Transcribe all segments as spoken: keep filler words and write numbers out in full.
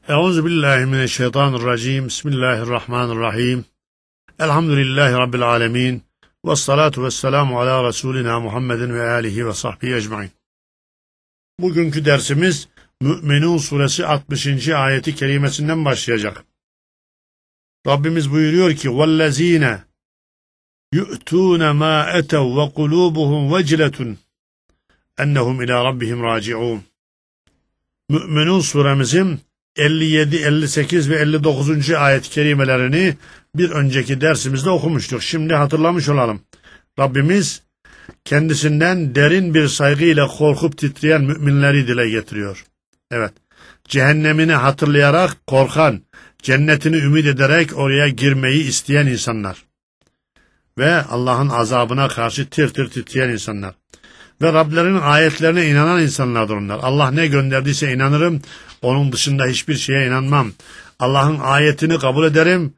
Euzubillahimineşşeytanirracim. Bismillahirrahmanirrahim. Elhamdülillahi Rabbil alemin. Vessalatu vesselamu ala Resulina Muhammedin ve alihi ve sahbihi ecmain. Bugünkü dersimiz Mü'minun suresi altmışıncı ayeti kerimesinden başlayacak. Rabbimiz buyuruyor ki وَالَّذ۪ينَ يُؤْتُونَ مَا اَتَوْا وَقُلُوبُهُمْ وَجِلَةٌ اَنَّهُمْ اِلَى رَبِّهِمْ رَاجِعُونَ. Mü'minun suremizin elli yedi, elli sekiz ve elli dokuzuncu ayet-i kerimelerini bir önceki dersimizde okumuştuk. Şimdi hatırlamış olalım. Rabbimiz kendisinden derin bir saygıyla korkup titreyen müminleri dile getiriyor. Evet, cehennemini hatırlayarak korkan, cennetini ümit ederek oraya girmeyi isteyen insanlar ve Allah'ın azabına karşı tir tir titreyen insanlar ve Rablerinin ayetlerine inanan insanlardır onlar. Allah ne gönderdiyse inanırım, onun dışında hiçbir şeye inanmam. Allah'ın ayetini kabul ederim,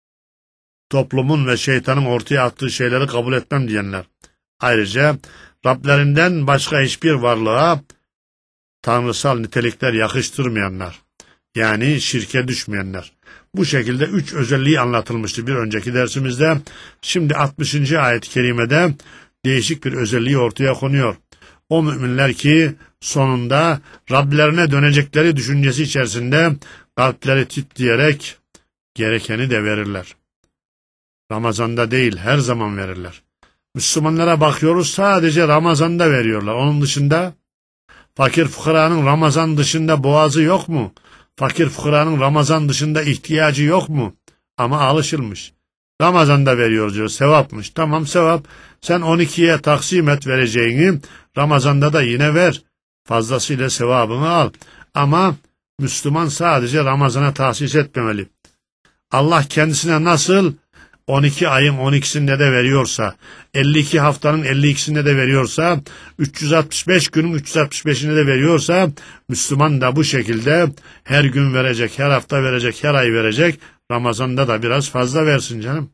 toplumun ve şeytanın ortaya attığı şeyleri kabul etmem diyenler. Ayrıca Rablerinden başka hiçbir varlığa tanrısal nitelikler yakıştırmayanlar, yani şirke düşmeyenler. Bu şekilde üç özelliği anlatılmıştı bir önceki dersimizde. Şimdi altmışıncı ayet-i kerimede değişik bir özelliği ortaya konuyor. O müminler ki sonunda Rablerine dönecekleri düşüncesi içerisinde kalpleri titreyerek gerekeni de verirler. Ramazanda değil, her zaman verirler. Müslümanlara bakıyoruz, sadece Ramazan'da veriyorlar. Onun dışında fakir fukaranın Ramazan dışında boğazı yok mu? Fakir fukaranın Ramazan dışında ihtiyacı yok mu? Ama alışılmış. Ramazan'da veriyoruz diyor, sevapmış. Tamam, sevap. Sen on ikiye taksim et vereceğini, Ramazan'da da yine ver. Fazlasıyla sevabını al. Ama Müslüman sadece Ramazan'a tahsis etmemeli. Allah kendisine nasıl on iki ayın on ikisinde de veriyorsa, elli iki haftanın elli ikisinde de veriyorsa, üç yüz altmış beş günün üç yüz altmış beşinde de veriyorsa, Müslüman da bu şekilde her gün verecek, her hafta verecek, her ay verecek. Ramazan'da da biraz fazla versin canım.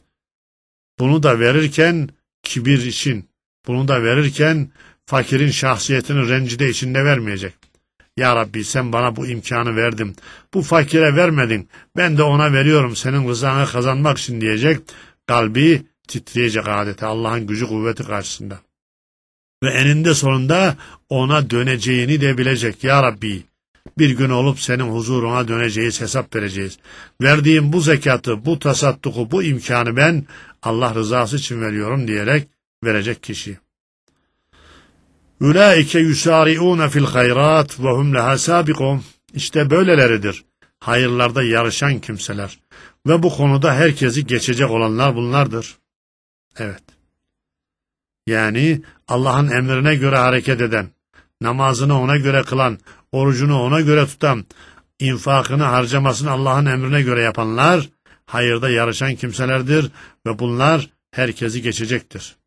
Bunu da verirken kibir için, bunu da verirken fakirin şahsiyetini rencide içinde vermeyecek. Ya Rabbi, sen bana bu imkanı verdin, bu fakire vermedin, ben de ona veriyorum senin rızanı kazanmak için diyecek. Kalbi titreyecek adeta Allah'ın gücü kuvveti karşısında. Ve eninde sonunda ona döneceğini de bilecek. Ya Rabbi, bir gün olup senin huzuruna döneceğiz, hesap vereceğiz. Verdiğim bu zekatı, bu tasadduku, bu imkanı ben Allah rızası için veriyorum diyerek verecek kişi. Ulaike yusari'un fil hayrat ve hum leha sabiqun. İşte böyleleridir hayırlarda yarışan kimseler ve bu konuda herkesi geçecek olanlar bunlardır. Evet. Yani Allah'ın emrine göre hareket eden, namazını ona göre kılan, orucunu ona göre tutan, infakını, harcamasını Allah'ın emrine göre yapanlar hayırda yarışan kimselerdir ve bunlar herkesi geçecektir.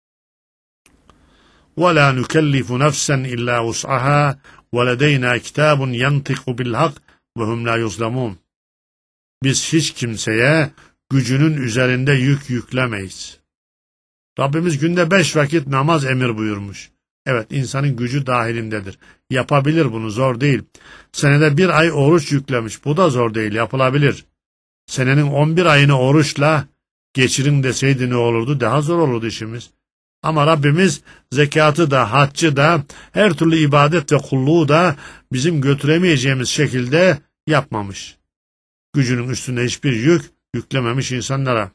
وَلَا نُكَلِّفُ نَفْسًا إِلَّا وُسْعَهَا وَلَدَيْنَا كِتَابٌ يَنْطِقُ بِالْحَقِّ وَهُمْ لَا يُظْلَمُونَ. Biz hiç kimseye gücünün üzerinde yük yüklemeyiz. Rabbimiz günde beş vakit namaz emir buyurmuş. Evet, insanın gücü dahilindedir. Yapabilir bunu, zor değil. Senede bir ay oruç yüklemiş. Bu da zor değil, yapılabilir. Senenin on bir ayını oruçla geçirin deseydi ne olurdu? Daha zor olurdu işimiz. Ama Rabbimiz zekatı da, haccı da, her türlü ibadet ve kulluğu da bizim götüremeyeceğimiz şekilde yapmamış. Gücünün üstünde hiçbir yük yüklememiş insanlara.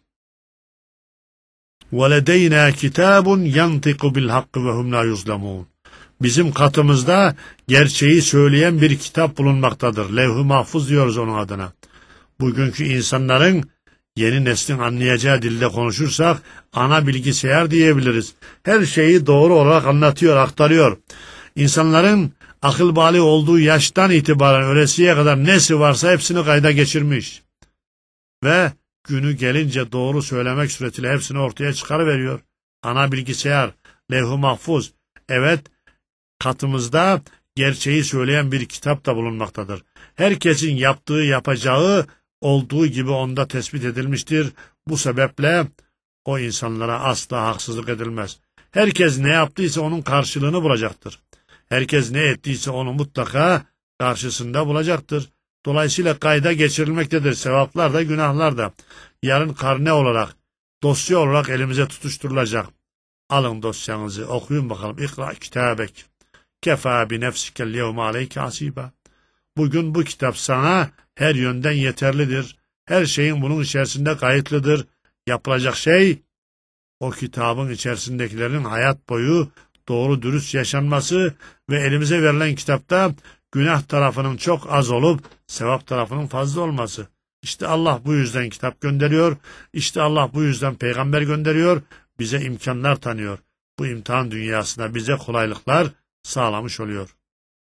وَلَدَيْنَا كِتَابٌ يَنْطِقُ بِالْحَقِّ وَهُمْ لَا يُظْلَمُونَ. Bizim katımızda gerçeği söyleyen bir kitap bulunmaktadır. Levh-i Mahfuz diyoruz onun adına. Bugünkü insanların yeni neslin anlayacağı dilde konuşursak ana bilgisayar diyebiliriz. Her şeyi doğru olarak anlatıyor, aktarıyor. İnsanların akıl bali olduğu yaştan itibaren ölesiye kadar nesi varsa hepsini kayda geçirmiş. Ve günü gelince doğru söylemek suretiyle hepsini ortaya çıkarıveriyor. Ana bilgisayar, levh-i mahfuz. Evet, katımızda gerçeği söyleyen bir kitap da bulunmaktadır. Herkesin yaptığı, yapacağı olduğu gibi onda tespit edilmiştir. Bu sebeple o insanlara asla haksızlık edilmez. Herkes ne yaptıysa onun karşılığını bulacaktır. Herkes ne ettiyse onu mutlaka karşısında bulacaktır. Dolayısıyla kayda geçirilmektedir. Sevaplar da günahlar da. Yarın karne olarak, dosya olarak elimize tutuşturulacak. Alın dosyanızı, okuyun bakalım. İkra kitabek. Kefa bi nefsikel yevme aleyke hasiba. Bugün bu kitap sana her yönden yeterlidir. Her şeyin bunun içerisinde kayıtlıdır. Yapılacak şey, o kitabın içerisindekilerin hayat boyu doğru dürüst yaşanması ve elimize verilen kitapta günah tarafının çok az olup sevap tarafının fazla olması. İşte Allah bu yüzden kitap gönderiyor. İşte Allah bu yüzden peygamber gönderiyor. Bize imkanlar tanıyor. Bu imtihan dünyasında bize kolaylıklar sağlamış oluyor.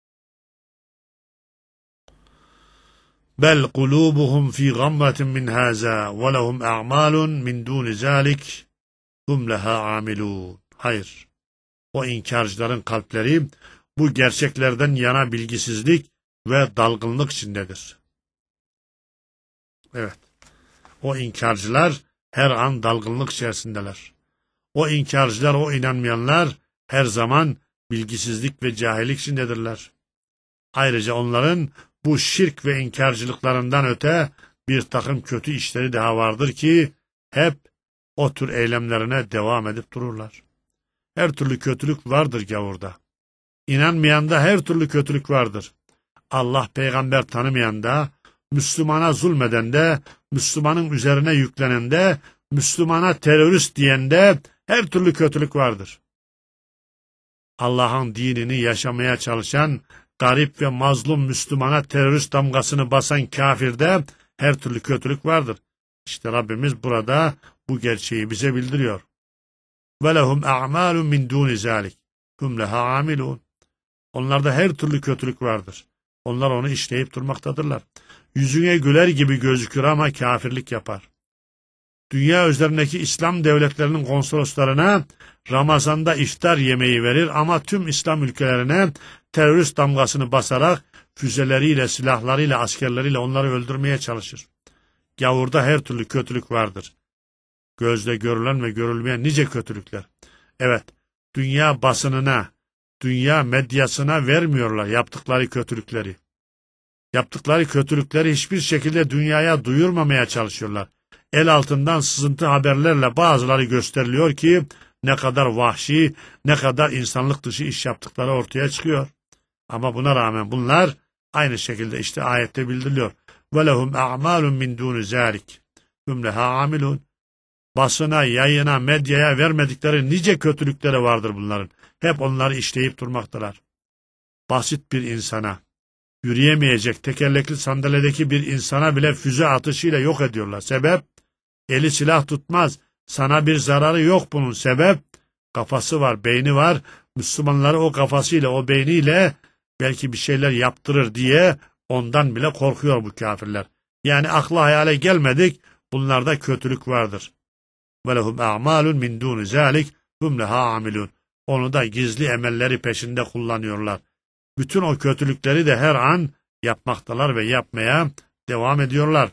Bel kulubuhum fi gamratin min haza ve lehum a'malun min duni zalik hum leha amilun. Hayır. O inkarcıların kalpleri bu gerçeklerden yana bilgisizlik ve dalgınlık içindedir. Evet. O inkarcılar her an dalgınlık içerisindeler. O inkarcılar, o inanmayanlar her zaman bilgisizlik ve cahillik içindedirler. Ayrıca onların bu şirk ve inkarcılıklarından öte bir takım kötü işleri daha vardır ki hep o tür eylemlerine devam edip dururlar. Her türlü kötülük vardır gavurda. İnanmayanda her türlü kötülük vardır. Allah peygamber tanımayanda, Müslümana zulmedende, Müslümanın üzerine yüklenende, Müslümana terörist diyende her türlü kötülük vardır. Allah'ın dinini yaşamaya çalışan, garip ve mazlum Müslümana terörist damgasını basan kafirde her türlü kötülük vardır. İşte Rabbimiz burada bu gerçeği bize bildiriyor. وَلَهُمْ اَعْمَالٌ مِنْ دُونِ ذَٰلِكَ هُمْ لَهَا عَامِلُونَ. Onlarda her türlü kötülük vardır. Onlar onu işleyip durmaktadırlar. Yüzüne güler gibi gözükür ama kafirlik yapar. Dünya üzerindeki İslam devletlerinin konsoloslarına Ramazan'da iftar yemeği verir ama tüm İslam ülkelerine terörist damgasını basarak füzeleriyle, silahlarıyla, askerleriyle onları öldürmeye çalışır. Gavurda her türlü kötülük vardır. Gözle görülen ve görülmeyen nice kötülükler. Evet, dünya basınına, dünya medyasına vermiyorlar yaptıkları kötülükleri. Yaptıkları kötülükleri hiçbir şekilde dünyaya duyurmamaya çalışıyorlar. El altından sızıntı haberlerle bazıları gösteriliyor ki ne kadar vahşi, ne kadar insanlık dışı iş yaptıkları ortaya çıkıyor. Ama buna rağmen bunlar aynı şekilde işte ayette bildiriliyor. وَلَهُمْ اَعْمَالٌ مِنْ دُونِ ذَٰلِكَ هُمْ لَهَا عَامِلُونَ. Basına, yayına, medyaya vermedikleri nice kötülükleri vardır bunların. Hep onları işleyip durmaktalar. Basit bir insana, yürüyemeyecek tekerlekli sandalyedeki bir insana bile füze atışıyla yok ediyorlar. Sebep? Eli silah tutmaz. Sana bir zararı yok bunun. Sebep? Kafası var, beyni var. Müslümanları o kafasıyla, o beyniyle belki bir şeyler yaptırır diye ondan bile korkuyor bu kafirler. Yani akla hayale gelmedik, bunlarda kötülük vardır. وَلَهُمْ اَعْمَالٌ مِنْ دُونِ ذَٰلِكَ هُمْ لَهَا عَامِلُونَ. Onu da gizli emelleri peşinde kullanıyorlar. Bütün o kötülükleri de her an yapmaktalar ve yapmaya devam ediyorlar.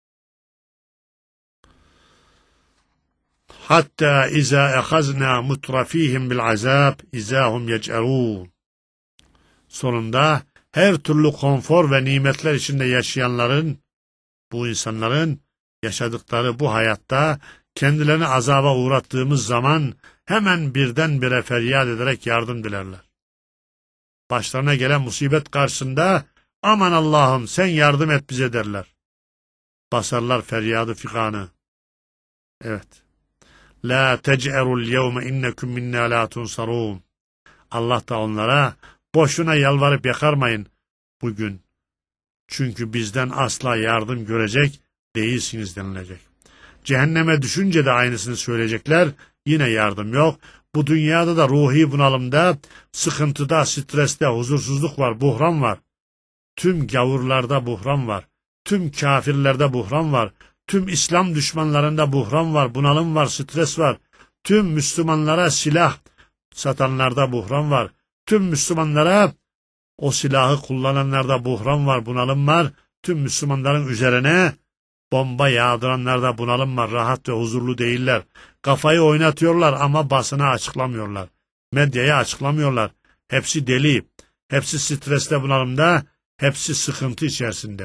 Hatta iza ehazna mutrafihim bil azab izahum yec'erun. Sonunda her türlü konfor ve nimetler içinde yaşayanların, bu insanların yaşadıkları bu hayatta kendilerini azaba uğrattığımız zaman hemen birdenbire feryat ederek yardım dilerler. Başlarına gelen musibet karşısında aman Allah'ım sen yardım et bize derler. Basarlar feryadı figanı. Evet. La tec'erul yevme innekum minna la tunsarun. Allah da onlara boşuna yalvarıp yakarmayın bugün. Çünkü bizden asla yardım görecek değilsiniz denilecek. Cehenneme düşünce de aynısını söyleyecekler. Yine yardım yok. Bu dünyada da ruhi bunalımda, sıkıntıda, streste, huzursuzluk var, buhran var. Tüm gavurlarda buhran var. Tüm kafirlerde buhran var. Tüm İslam düşmanlarında buhran var, bunalım var, stres var. Tüm Müslümanlara silah satanlarda buhran var. Tüm Müslümanlara o silahı kullananlarda buhran var, bunalım var. Tüm Müslümanların üzerine bomba yağdıranlarda bunalım var, rahat ve huzurlu değiller. Kafayı oynatıyorlar ama basına açıklamıyorlar. Medyaya açıklamıyorlar. Hepsi deli, hepsi stresle bunalımda, hepsi sıkıntı içerisinde.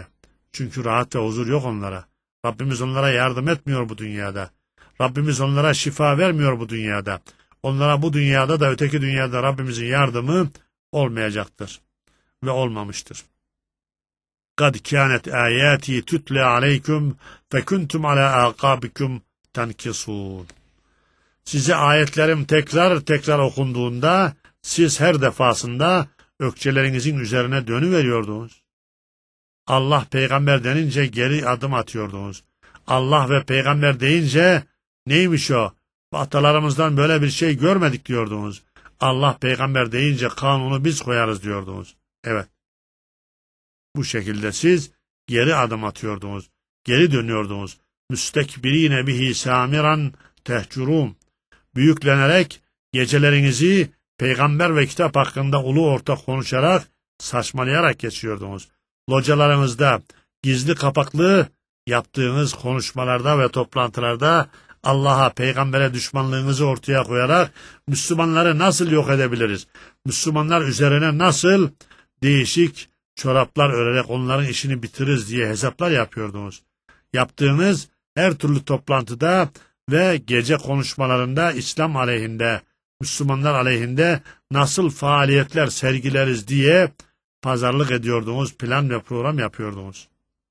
Çünkü rahat ve huzur yok onlara. Rabbimiz onlara yardım etmiyor bu dünyada. Rabbimiz onlara şifa vermiyor bu dünyada. Onlara bu dünyada da öteki dünyada Rabbimizin yardımı olmayacaktır. Ve olmamıştır. قَدْ كَانَتْ آيَاتِي تُتْلَى عَلَيْكُمْ فَكُنْتُمْ عَلَى آقَابِكُمْ تَنْكِصُونَ. Size ayetlerim tekrar tekrar okunduğunda siz her defasında ökçelerinizin üzerine dönüveriyordunuz. Allah peygamber denince geri adım atıyordunuz. Allah ve peygamber deyince neymiş o? Atalarımızdan böyle bir şey görmedik diyordunuz. Allah peygamber deyince kanunu biz koyarız diyordunuz. Evet. Bu şekilde siz geri adım atıyordunuz. Geri dönüyordunuz. Müstekbirine bihi samiran tehcurum. Büyüklenerek gecelerinizi peygamber ve kitap hakkında ulu orta konuşarak, saçmalayarak geçiyordunuz. Localarınızda gizli kapaklı yaptığınız konuşmalarda ve toplantılarda Allah'a, peygambere düşmanlığınızı ortaya koyarak Müslümanları nasıl yok edebiliriz? Müslümanlar üzerine nasıl değişik çoraplar örerek onların işini bitiririz diye hesaplar yapıyordunuz. Yaptığınız her türlü toplantıda ve gece konuşmalarında İslam aleyhinde, Müslümanlar aleyhinde nasıl faaliyetler sergileriz diye pazarlık ediyordunuz, plan ve program yapıyordunuz.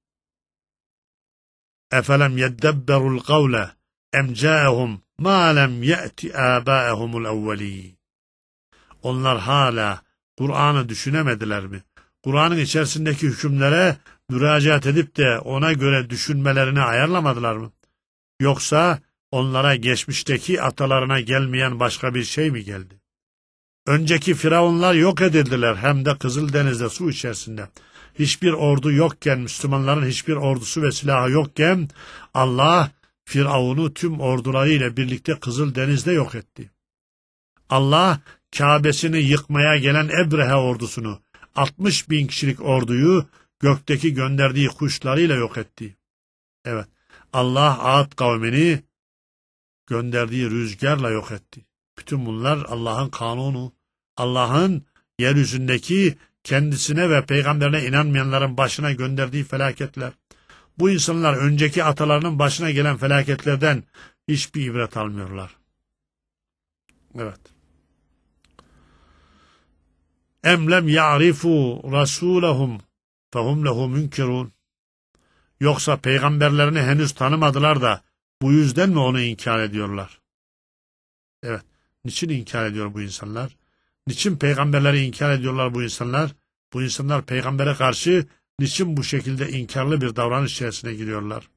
Efelem yeddebberul kavle em câehum mâ lem ye'ti âbâehumul evvelî. Onlar hala Kur'an'ı düşünemediler mi? Kur'an'ın içerisindeki hükümlere müracaat edip de ona göre düşünmelerini ayarlamadılar mı? Yoksa onlara geçmişteki atalarına gelmeyen başka bir şey mi geldi? Önceki firavunlar yok edildiler, hem de Kızıldeniz'de, su içerisinde. Hiçbir ordu yokken, Müslümanların hiçbir ordusu ve silahı yokken Allah Firavun'u tüm ordularıyla birlikte Kızıldeniz'de yok etti. Allah Kabe'sini yıkmaya gelen Ebrehe ordusunu, altmış bin kişilik orduyu gökteki gönderdiği kuşlarıyla yok etti. Evet, Allah Ad kavmini gönderdiği rüzgarla yok etti. Bütün bunlar Allah'ın kanunu, Allah'ın yeryüzündeki kendisine ve peygamberine inanmayanların başına gönderdiği felaketler. Bu insanlar önceki atalarının başına gelen felaketlerden hiçbir ibret almıyorlar. Evet. Em lem ya'rifu rasulahum fehum lehu münkirun. Yoksa peygamberlerini henüz tanımadılar da bu yüzden mi onu inkar ediyorlar? Evet. Niçin inkar ediyor bu insanlar? Niçin peygamberleri inkar ediyorlar bu insanlar? Bu insanlar peygambere karşı niçin bu şekilde inkarlı bir davranış içerisine giriyorlar?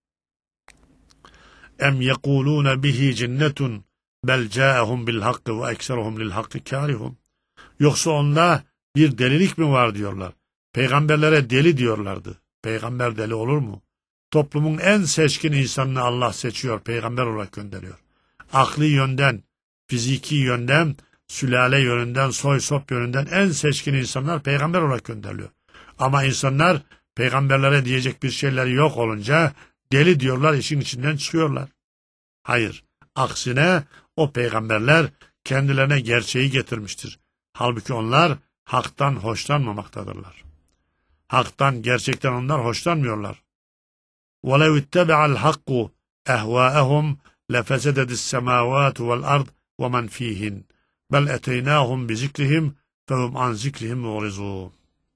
Em yekulune bihi cinnetun bel câehum bil hakkı ve ekseruhum lil hakkı kârihun. Yoksa onda bir delilik mi var diyorlar. Peygamberlere deli diyorlardı. Peygamber deli olur mu? Toplumun en seçkin insanını Allah seçiyor, peygamber olarak gönderiyor. Akli yönden, fiziki yönden, sülale yönünden, soy sop yönünden en seçkin insanlar peygamber olarak gönderiliyor. Ama insanlar peygamberlere diyecek bir şeyleri yok olunca deli diyorlar, işin içinden çıkıyorlar. Hayır, aksine o peygamberler kendilerine gerçeği getirmiştir. Halbuki onlar haktan hoşlanmamaktadırlar. Haktan, gerçekten onlar hoşlanmıyorlar. وَلَوْ اتَّبَعَ الْحَقُّ اَهْوَاءَهُمْ لَفَسَدَتِ السَّمَاوَاتُ وَالْأَرْضِ وَمَنْ فِيهِنْ بَلْ اَتَيْنَاهُمْ بِذِكْرِهِمْ فَهُمْ عَنْ ذِكْرِهِمْ مُعْرِضُونَ.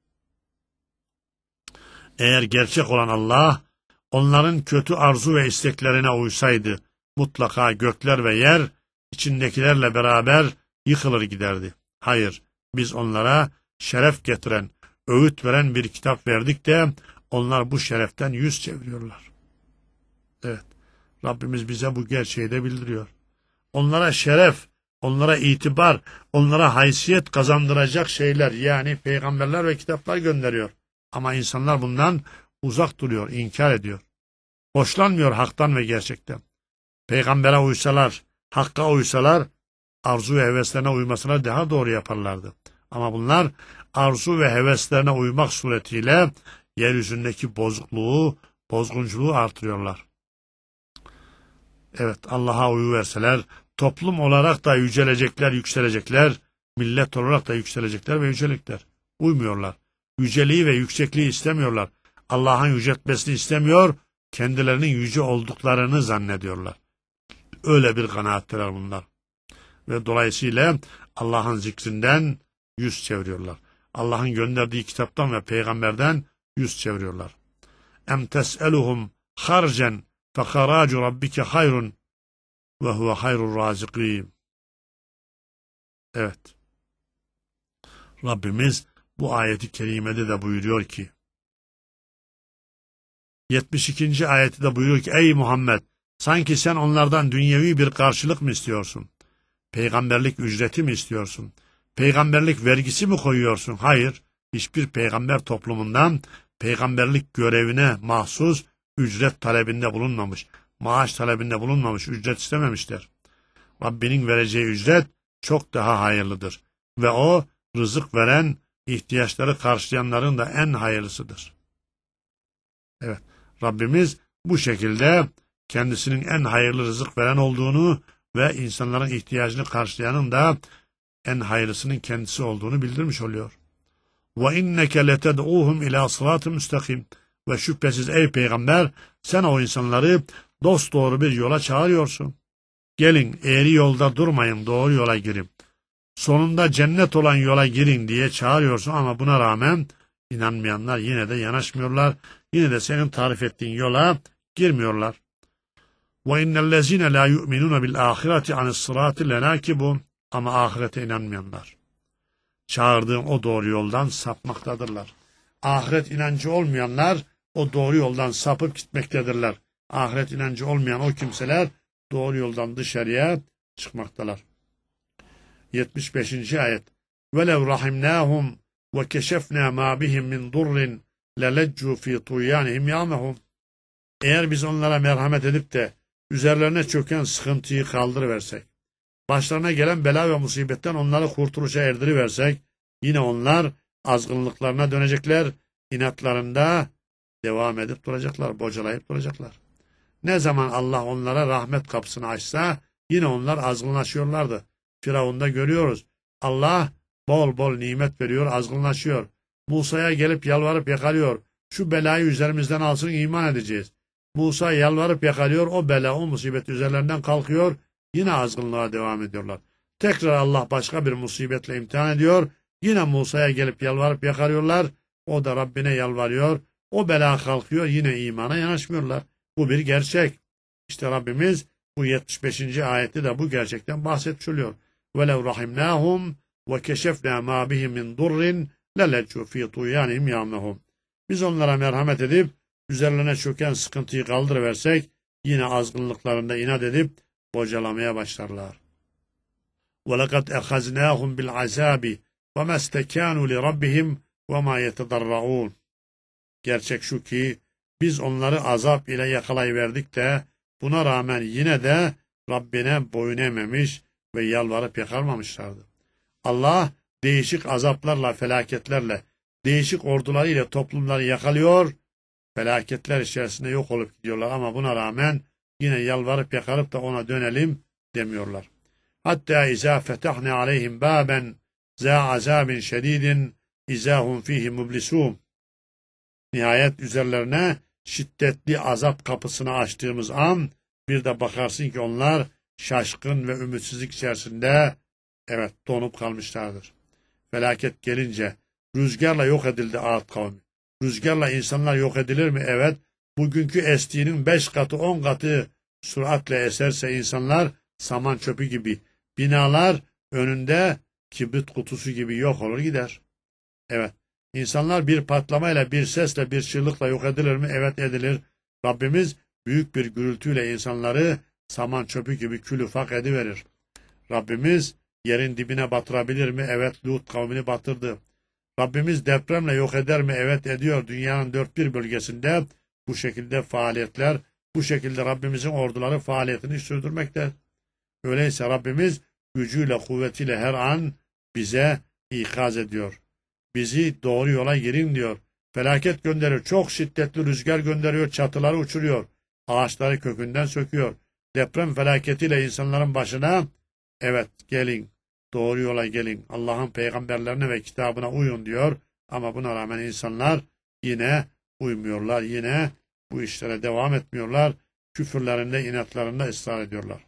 Eğer gerçek olan Allah, onların kötü arzu ve isteklerine uysaydı, mutlaka gökler ve yer, içindekilerle beraber yıkılır giderdi. Hayır, biz onlara şeref getiren, öğüt veren bir kitap verdik de, onlar bu şereften yüz çeviriyorlar. Evet, Rabbimiz bize bu gerçeği de bildiriyor. Onlara şeref, onlara itibar, onlara haysiyet kazandıracak şeyler, yani peygamberler ve kitaplar gönderiyor. Ama insanlar bundan uzak duruyor, inkar ediyor. Hoşlanmıyor haktan ve gerçekten. Peygambere uysalar, hakka uysalar, arzu ve heveslerine uymasına daha doğru yaparlardı. Ama bunlar arzu ve heveslerine uymak suretiyle yeryüzündeki bozukluğu, bozgunculuğu artırıyorlar. Evet, Allah'a uyuverseler, toplum olarak da yücelecekler, yükselecekler, millet olarak da yükselecekler ve yücelecekler. Uymuyorlar. Yüceliği ve yüksekliği istemiyorlar. Allah'ın yüceltmesini istemiyor, kendilerinin yüce olduklarını zannediyorlar. Öyle bir kanaatteler bunlar. Ve dolayısıyla Allah'ın zikrinden yüz çeviriyorlar. Allah'ın gönderdiği kitaptan ve peygamberden yüz çeviriyorlar. Em tes'eluhum harcen fe haracu rabbike hayrun ve huve hayrur razikîn. Evet. Rabbimiz bu ayeti kerimede de buyuruyor ki, yetmiş ikinci ayeti de buyuruyor ki, ey Muhammed, sanki sen onlardan dünyevi bir karşılık mı istiyorsun? Peygamberlik ücreti mi istiyorsun? Peygamberlik vergisi mi koyuyorsun? Hayır, hiçbir peygamber toplumundan peygamberlik görevine mahsus ücret talebinde bulunmamış, maaş talebinde bulunmamış, ücret istememişler. Rabbinin vereceği ücret çok daha hayırlıdır. Ve o, rızık veren, ihtiyaçları karşılayanların da en hayırlısıdır. Evet, Rabbimiz bu şekilde kendisinin en hayırlı rızık veren olduğunu ve insanların ihtiyacını karşılayanın da en hayırlısının kendisi olduğunu bildirmiş oluyor. وَاِنَّكَ لَتَدْعُوهُمْ اِلَى صِرَاطٍ müstakim. Ve şüphesiz ey peygamber, sen o insanları dosdoğru bir yola çağırıyorsun. Gelin, eğri yolda durmayın, doğru yola girin. Sonunda cennet olan yola girin diye çağırıyorsun ama buna rağmen inanmayanlar yine de yanaşmıyorlar. Yine de senin tarif ettiğin yola girmiyorlar. وَاِنَّ الَّذ۪ينَ لَا يُؤْمِنُونَ بِالْآخِرَةِ عَنِ الصِّرَاطِ لَنَاكِبُونَ. Ama ahirete inanmayanlar çağırdığım o doğru yoldan sapmaktadırlar. Ahiret inancı olmayanlar o doğru yoldan sapıp gitmektedirler. Ahiret inancı olmayan o kimseler doğru yoldan dışarıya çıkmaktalar. yetmiş beşinci ayet. وَلَوْ رَحِمْنَاهُمْ وَكَشَفْنَا مَا بِهِمْ مِنْ ضُرٍّ لَلَجُّوا فِي طُغْيَانِهِمْ يَعْمَهُونَ. Eğer biz onlara merhamet edip de üzerlerine çöken sıkıntıyı kaldırıversek, başlarına gelen bela ve musibetten onları kurtuluşa erdiriversek, yine onlar azgınlıklarına dönecekler, inatlarında devam edip duracaklar, bocalayıp duracaklar. Ne zaman Allah onlara rahmet kapısını açsa, yine onlar azgınlaşıyorlardı. Firavun'da görüyoruz. Allah bol bol nimet veriyor, azgınlaşıyor. Musa'ya gelip yalvarıp yakarıyor. Şu belayı üzerimizden alsın, iman edeceğiz. Musa yalvarıp yakarıyor, o bela, o musibet üzerlerinden kalkıyor, yine azgınlığa devam ediyorlar. Tekrar Allah başka bir musibetle imtihan ediyor, yine Musa'ya gelip yalvarıp yakarıyorlar, o da Rabbine yalvarıyor, o bela kalkıyor, yine imana yanaşmıyorlar. Bu bir gerçek. İşte Rabbimiz bu yetmiş beşinci ayette de bu gerçekten bahsetmiş oluyor. وَلَوْ رَحِمْنَاهُمْ وَكَشَفْنَا مَا بِهِمْ مِنْ ضُرٍّ لَلَجُّوا فِي طُغْيَانِهِمْ يَعْمَهُونَ. Biz onlara merhamet edip üzerlerine çöken sıkıntıyı kaldırıversek, yine azgınlıklarında inat edip bocalamaya başlarlar. وَلَقَدْ اَخَزْنَاهُمْ بِالْعَذَابِ وَمَا اسْتَكَانُوا لِرَبِّهِمْ وَمَا يَتَضَرَّعُونَ. Gerçek şu ki, biz onları azap ile yakalayıverdik de, buna rağmen yine de Rabbine boyun eğmemiş ve yalvarıp yakarmamışlardı. Allah değişik azaplarla, felaketlerle, değişik ordularıyla toplumları yakalıyor, felaketler içerisinde yok olup gidiyorlar ama buna rağmen yine yalvarıp yakarıp da ona dönelim demiyorlar. Hatta izâ fetahne aleyhim bâben zâ azâbin şedîdin izâhum fîhî mublisûn. Nihayet üzerlerine şiddetli azap kapısını açtığımız an bir de bakarsın ki onlar şaşkın ve ümitsizlik içerisinde evet donup kalmışlardır. Felaket gelince rüzgarla yok edildi Ad kavmi. Rüzgarla insanlar yok edilir mi? Evet. Bugünkü estiğinin beş katı on katı süratle eserse insanlar saman çöpü gibi, binalar önünde kibrit kutusu gibi yok olur gider. Evet. İnsanlar bir patlamayla, bir sesle, bir çığlıkla yok edilir mi? Evet edilir. Rabbimiz büyük bir gürültüyle insanları saman çöpü gibi kül ufak ediverir. Rabbimiz yerin dibine batırabilir mi? Evet, Lut kavmini batırdı. Rabbimiz depremle yok eder mi? Evet ediyor. Dünyanın dört bir bölgesinde bu şekilde faaliyetler, bu şekilde Rabbimizin orduları faaliyetini sürdürmekte. Öyleyse Rabbimiz gücüyle, kuvvetiyle her an bize ikaz ediyor. Bizi doğru yola girin diyor. Felaket gönderiyor. Çok şiddetli rüzgar gönderiyor. Çatıları uçuruyor. Ağaçları kökünden söküyor. Deprem felaketiyle insanların başına evet gelin. Doğru yola gelin. Allah'ın peygamberlerine ve kitabına uyun diyor. Ama buna rağmen insanlar yine uymuyorlar. Yine bu işlere devam etmiyorlar. Küfürlerinde, inatlarında ısrar ediyorlar.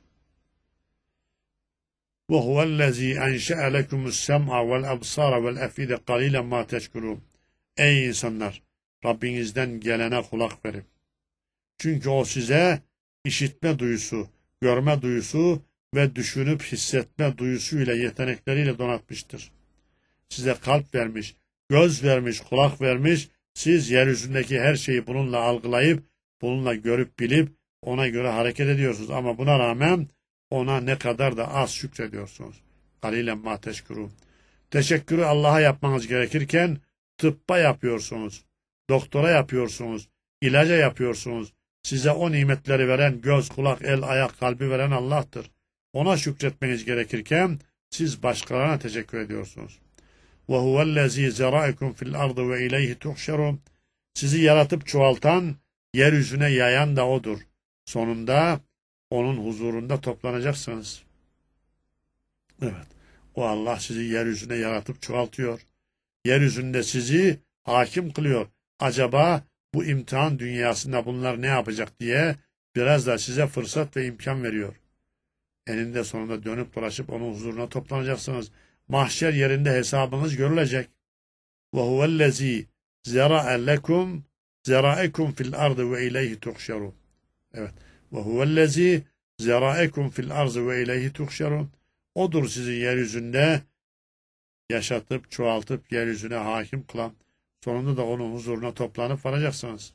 وَهُوَ الَّذ۪ي اَنْشَأَ لَكُمُ السَّمْعَ وَالْأَبْصَارَ وَالْأَفْئِدَ قَلِيلًا مَا تَشْكُرُونَ. Ey insanlar! Rabbinizden gelene kulak verin. Çünkü o size işitme duyusu, görme duyusu ve düşünüp hissetme duyusuyla, yetenekleriyle donatmıştır. Size kalp vermiş, göz vermiş, kulak vermiş. Siz yeryüzündeki her şeyi bununla algılayıp, bununla görüp bilip ona göre hareket ediyorsunuz. Ama buna rağmen ona ne kadar da az şükrediyorsunuz. Galilen ma teşkurun. Teşekkürü Allah'a yapmanız gerekirken tıbba yapıyorsunuz, doktora yapıyorsunuz, ilaca yapıyorsunuz. Size o nimetleri veren göz, kulak, el, ayak, kalbi veren Allah'tır. Ona şükretmeniz gerekirken siz başkalarına teşekkür ediyorsunuz. وَهُوَ الَّذ۪ي زَرَائِكُمْ فِي الْأَرْضِ وَاِلَيْهِ تُحْشَرُونَ. Sizi yaratıp çoğaltan, yeryüzüne yayan da O'dur. Sonunda O'nun huzurunda toplanacaksınız. Evet, o Allah sizi yeryüzüne yaratıp çoğaltıyor. Yeryüzünde sizi hakim kılıyor. Acaba bu imtihan dünyasında bunlar ne yapacak diye biraz da size fırsat ve imkan veriyor. Eninde sonunda dönüp dolaşıp onun huzuruna toplanacaksınız. Mahşer yerinde hesabınız görülecek. وَهُوَ الَّذ۪ي زَرَعَ لَكُمْ زَرَائِكُمْ فِي الْأَرْضِ وَاِلَيْهِ تُحْشَرُونَ. Evet. وَهُوَ الَّذ۪ي زَرَائِكُمْ فِي الْأَرْضِ وَاِلَيْهِ تُحْشَرُونَ. Odur sizi yeryüzünde yaşatıp, çoğaltıp, yeryüzüne hakim kılan, sonunda da onun huzuruna toplanıp varacaksınız.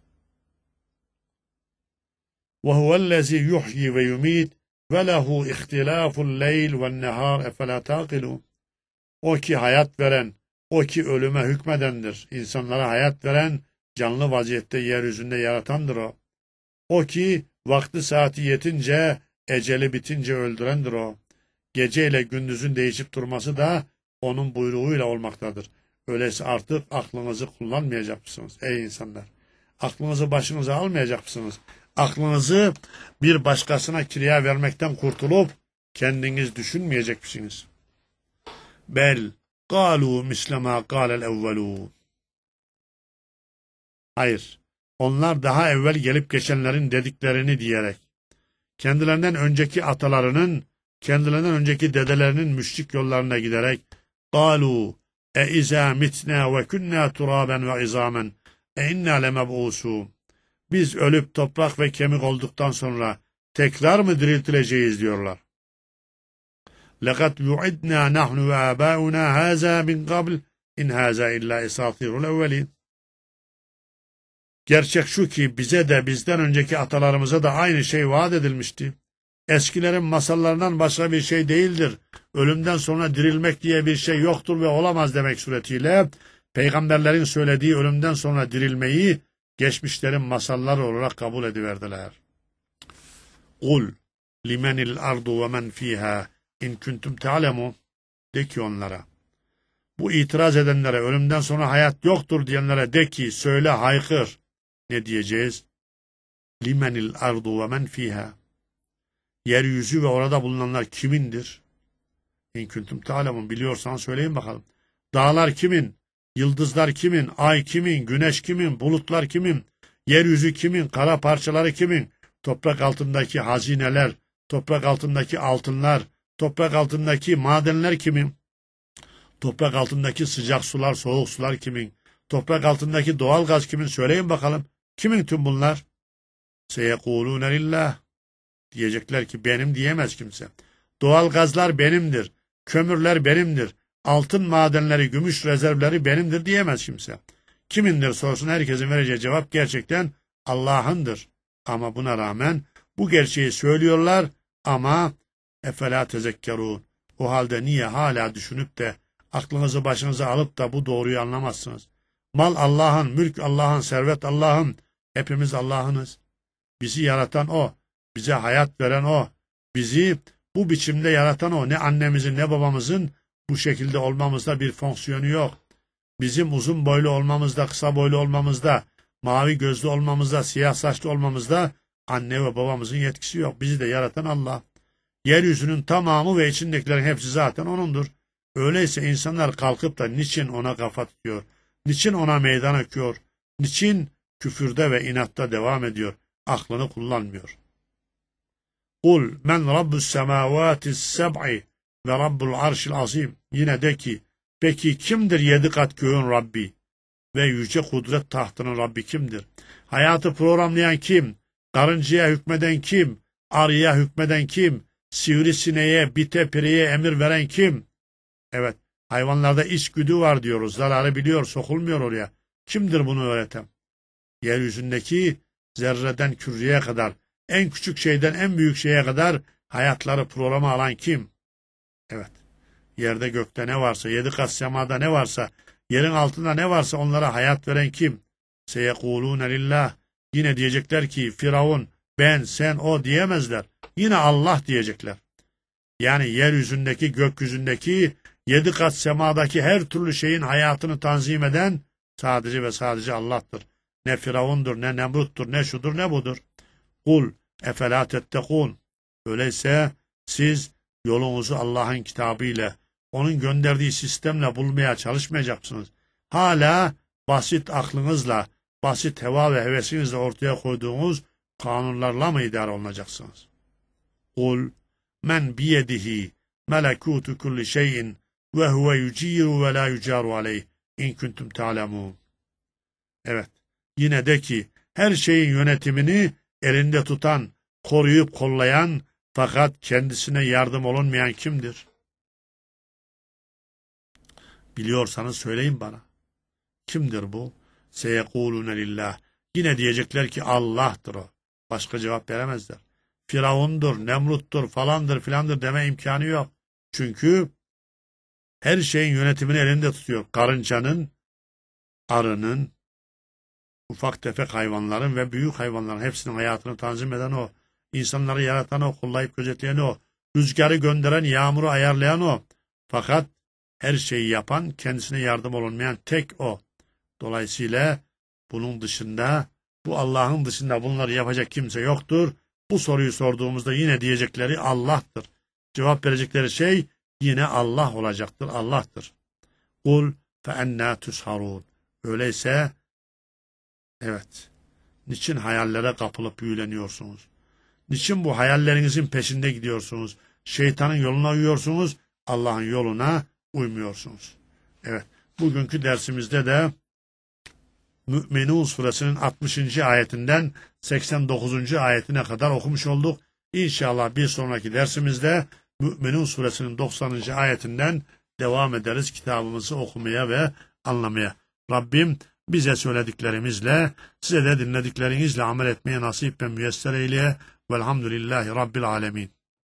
وَهُوَ الَّذ۪ي يُحْيِي وَيُم۪يدُ وَلَهُ اِخْتِلَافُ اللَّيْلِ وَالنَّهَارِ اَفَلَا تَعْقِلُونَ. O ki hayat veren, o ki ölüme hükmedendir. İnsanlara hayat veren, canlı vaziyette yeryüzünde yaratandır o. O ki vakti saati yetince, eceli bitince öldürendir o. Gece ile gündüzün değişip durması da onun buyruğuyla olmaktadır. Öyleyse artık aklınızı kullanmayacak mısınız ey insanlar? Aklınızı başınıza almayacak mısınız? Aklınızı bir başkasına kiraya vermekten kurtulup kendiniz düşünmeyecek misiniz? Bel قَالُوا مِسْلَ مَا قَالَ الْاَوَّلُونَ. Hayır, onlar daha evvel gelip geçenlerin dediklerini diyerek, kendilerinden önceki atalarının, kendilerinden önceki dedelerinin müşrik yollarına giderek, قَالُوا اَاِذَا مِتْنَا وَكُنَّا تُرَابًا وَعِظَامًا اَاِنَّا لَمَبْعُوسُونَ. Biz ölüp toprak ve kemik olduktan sonra tekrar mı diriltileceğiz diyorlar. لَقَدْ يُعِدْنَا نَحْنُ وَآبَاؤُنَا هَذَا مِنْ قَبْلِ اِنْ هَذَا اِلَّا اِسَاطِيرُ الْاَوَّلِينَ. Gerçek şu ki bize de bizden önceki atalarımıza da aynı şey vaat edilmişti. Eskilerin masallarından başka bir şey değildir. Ölümden sonra dirilmek diye bir şey yoktur ve olamaz demek suretiyle peygamberlerin söylediği ölümden sonra dirilmeyi geçmişlerin masalları olarak kabul ediverdiler. قُلْ لِمَنِ الْأَرْضُ وَمَنْ ف۪يهَا اِنْ كُنْتُمْ تَعْلَمُونَ. De ki onlara, bu itiraz edenlere, ölümden sonra hayat yoktur diyenlere de ki, söyle, haykır. Ne diyeceğiz? لِمَنِ الْأَرْضُ وَمَنْ ف۪يهَا. Yeryüzü ve orada bulunanlar kimindir? اِنْ كُنْتُمْ تَعْلَمُونَ. Biliyorsan söyleyin bakalım. Dağlar kimin? Yıldızlar kimin? Ay kimin? Güneş kimin? Bulutlar kimin? Yeryüzü kimin? Kara parçaları kimin? Toprak altındaki hazineler, toprak altındaki altınlar, toprak altındaki madenler kimin? Toprak altındaki sıcak sular, soğuk sular kimin? Toprak altındaki doğal gaz kimin? Söyleyin bakalım. Kimin tüm bunlar? Seyekulûne lillah. Diyecekler ki benim diyemez kimse. Doğal gazlar benimdir. Kömürler benimdir. Altın madenleri, gümüş rezervleri benimdir diyemez kimse. Kimindir sorsun, herkesin vereceği cevap gerçekten Allah'ındır. Ama buna rağmen bu gerçeği söylüyorlar ama efela tezekkerûn. O halde niye hala düşünüp de aklınızı başınıza alıp da bu doğruyu anlamazsınız? Mal Allah'ın, mülk Allah'ın, servet Allah'ın. Hepimiz Allah'ınız. Bizi yaratan O. Bize hayat veren O. Bizi bu biçimde yaratan O. Ne annemizin ne babamızın bu şekilde olmamızda bir fonksiyonu yok. Bizim uzun boylu olmamızda, kısa boylu olmamızda, mavi gözlü olmamızda, siyah saçlı olmamızda anne ve babamızın yetkisi yok. Bizi de yaratan Allah. Yeryüzünün tamamı ve içindekilerin hepsi zaten O'nundur. Öyleyse insanlar kalkıp da niçin O'na kafa tutuyor? Niçin O'na meydan okuyor? Niçin küfürde ve inatta devam ediyor. Aklını kullanmıyor. Kul men rabbus semavatis seb'i ve rabbul arşil azim. Yine de ki, peki kimdir yedi kat göğün Rabbi ve yüce kudret tahtının Rabbi kimdir? Hayatı programlayan kim? Karıncaya hükmeden kim? Arıya hükmeden kim? Sivrisineye, bite, pireye emir veren kim? Evet, hayvanlarda içgüdü var diyoruz. Zararı biliyor, sokulmuyor oraya. Kimdir bunu öğreten? Yeryüzündeki zerreden küreye kadar, en küçük şeyden en büyük şeye kadar hayatları programa alan kim? Evet, yerde gökte ne varsa, yedi kat semada ne varsa, yerin altında ne varsa onlara hayat veren kim? Seyekulûne lillah. Yine diyecekler ki Firavun, ben, sen, o diyemezler. Yine Allah diyecekler. Yani yeryüzündeki, gökyüzündeki, yedi kat semadaki her türlü şeyin hayatını tanzim eden sadece ve sadece Allah'tır. Ne Firavundur, ne Nemrut'tur, ne şudur, ne budur. Kul efelâ tettekûn. Öyleyse siz yolunuzu Allah'ın kitabıyla, onun gönderdiği sistemle bulmaya çalışmayacaksınız. Hala basit aklınızla, basit heva ve hevesinizle ortaya koyduğunuz kanunlarla mı idare olunacaksınız? Kul men biyedihi melekutu kulli şeyin ve huve yuciru ve la yucaru aleyh in kuntum ta'lemun. Evet, yine de ki her şeyin yönetimini elinde tutan, koruyup kollayan fakat kendisine yardım olunmayan kimdir? Biliyorsanız söyleyin bana. Kimdir bu? Seyekulûne lillah. Yine diyecekler ki Allah'tır o. Başka cevap veremezler. Firavundur, Nemrut'tur, falandır filandır deme imkanı yok. Çünkü her şeyin yönetimini elinde tutuyor. Karıncanın, arının, ufak tefek hayvanların ve büyük hayvanların hepsinin hayatını tanzim eden o. İnsanları yaratan o, kollayıp gözetleyen o. Rüzgarı gönderen, yağmuru ayarlayan o. Fakat her şeyi yapan, kendisine yardım olunmayan tek o. Dolayısıyla bunun dışında, bu Allah'ın dışında bunları yapacak kimse yoktur. Bu soruyu sorduğumuzda yine diyecekleri Allah'tır. Cevap verecekleri şey yine Allah olacaktır, Allah'tır. Kul fe ennâ tusharûn. Öyleyse, evet, niçin hayallere kapılıp büyüleniyorsunuz? Niçin bu hayallerinizin peşinde gidiyorsunuz? Şeytanın yoluna uyuyorsunuz, Allah'ın yoluna uymuyorsunuz. Evet, bugünkü dersimizde de Mü'minun suresinin altmışıncı ayetinden seksen dokuzuncu ayetine kadar okumuş olduk. İnşallah bir sonraki dersimizde Mü'minun suresinin doksanıncı ayetinden devam ederiz kitabımızı okumaya ve anlamaya. Rabbim bize söylediklerimizle, size de dinlediklerinizle amel etmeye nasip ve müyesser eyleye. Velhamdülillahi Rabbil alemin.